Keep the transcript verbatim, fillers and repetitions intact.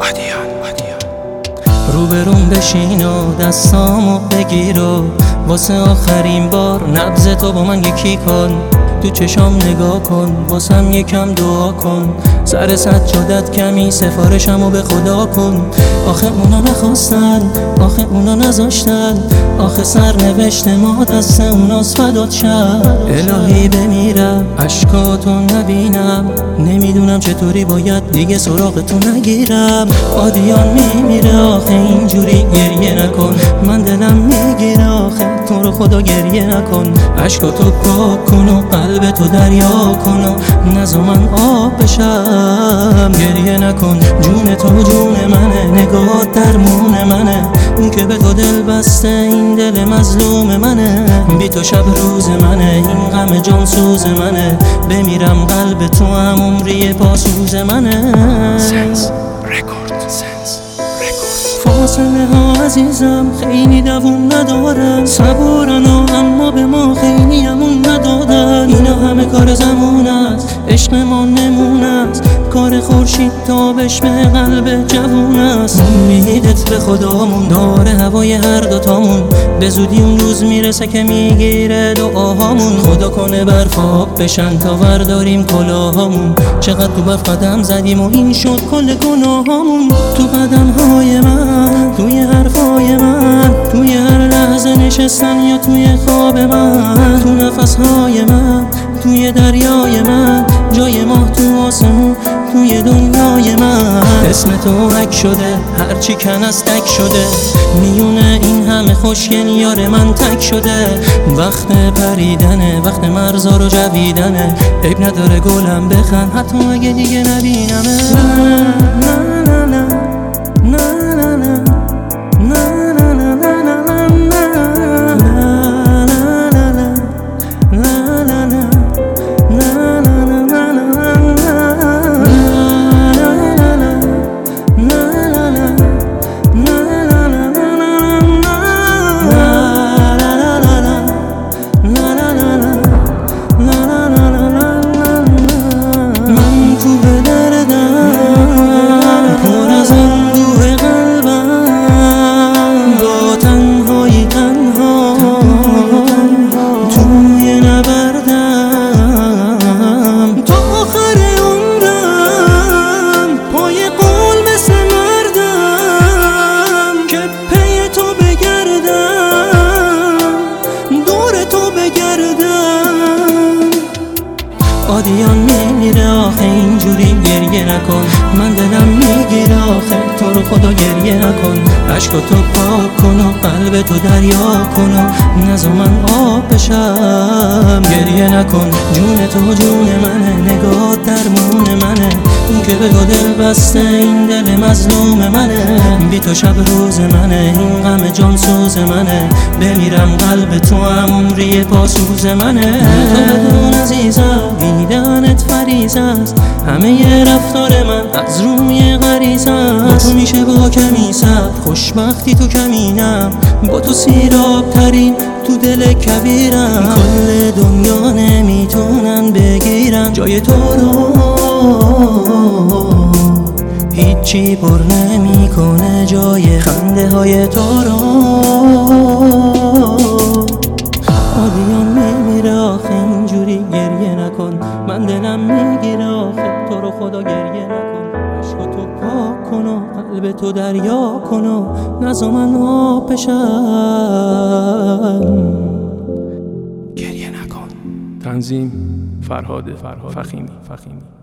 روبروم بشین و دستامو بگیر و واسه آخرین بار نبض تو با من یکی کن. تو چشام نگاه کن، واسم یکم دعا کن. سر سجادت کمی سفارشمو به خدا کن. آخه اونا نخواستن، آخه اونا نذاشتن، آخه سرنوشت ما دست اوناست فدات شد. الهی بمیرم اشکاتو نبینم، نمیدونم چطوری باید دیگه سراغتو نگیرم. آدیان میمیره آخه اینجوری گریه نکن. من دلم میگیره آخه تو رو خدا گریه نکن. اشکاتو پاک کن و قلب تو دریا کن و نذار من آب بشم. گریه نکن، جون تو جون منه، نگاه درمون منه. اون که به تو دل بسته این دل مظلوم منه. بی تو شب روز منه، این غم جان سوز منه. بمیرم قلب تو هم عمری پاسوز منه. سنس رکورد، سنس رکورد. فاصله ها عزیزم خیلی دووم ندارن، صبورن و اما به ما خیلی امون ندادن. اینا همه کار زمان است، عشق ما نمونه است. کار خورشید تابش به قلب جوون است. امیدت به خدامون داره هوای هر دوتامون. به زودی اون روز میرسه که میگیره دعاهامون. خدا کنه برف آب بشن تا ورداریم کلاهامون. چقدر تو برف قدم زدیم و این شد کل گناهامون. تو قدمهای من، توی حرفای من، توی هر لحظه نشستن یا توی خواب من، تو نفسهای من، توی دریای من، جای ماه تو آسمون، توی دنیای من. اسم تو حک شده، هرچی کن از تک شده. میونه این همه خوشگل یار من تک شده. وقت پریدنه، وقت مرزا رو جویدنه. عیب نداره گلم بخند حتی اگه دیگه نبینمه. آدیان میمیره آخه اینجوری گریه نکن. من دلم میگیره آخه تو رو خدا گریه نکن. اشکاتو پاک کن و قلب تو دریا کن و نذار من آب بشم. گریه نکن، جون تو جون منه، نگاه درمون منه. اون که به تو دل بسته این دل مظلوم منه. بی تو شب روز منه، این غم جان سوز منه. بمیرم قلب تو هم عمری پاسوز منه. تو بدون عزیزم دیدنت فریض است، همه رفتار من از روی غریزه است. با تو میشه با کمی صبر خوشبختی تو کمینم. با تو سیراب ترین تو دل کبیرم. کل دنیا نمیتونن بگیرن جای تو رو، هیچی پر نمیکنه جای خنده های تو رو. آدیان میمیره آخه اینجوری گریه نکن. من دلم میگیره آخه تو رو خدا گریه نکن. اشکاتو پاک کن و قلب تو دریا کن و نذار من آب بشم. گریه نکن. تنظیم فرهاد فخیمی.